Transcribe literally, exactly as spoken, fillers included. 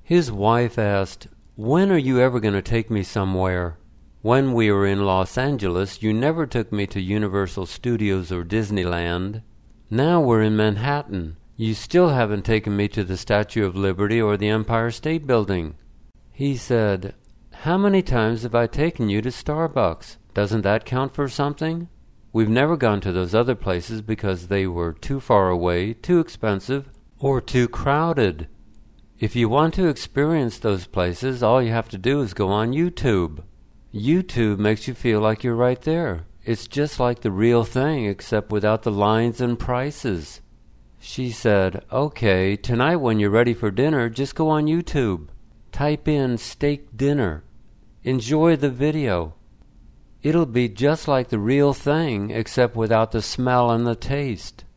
His wife asked, "When are you ever going to take me somewhere? When we were in Los Angeles, you never took me to Universal Studios or Disneyland. Now we're in Manhattan. You still haven't taken me to the Statue of Liberty or the Empire State Building." He said, "How many times have I taken you to Starbucks? Doesn't that count for something? We've never gone to those other places because they were too far away, too expensive, or too crowded. If you want to experience those places, all you have to do is go on YouTube. YouTube makes you feel like you're right there. It's just like the real thing, except without the lines and prices." She said, "Okay, tonight when you're ready for dinner, just go on YouTube. Type in steak dinner. Enjoy the video. It'll be just like the real thing, except without the smell and the taste."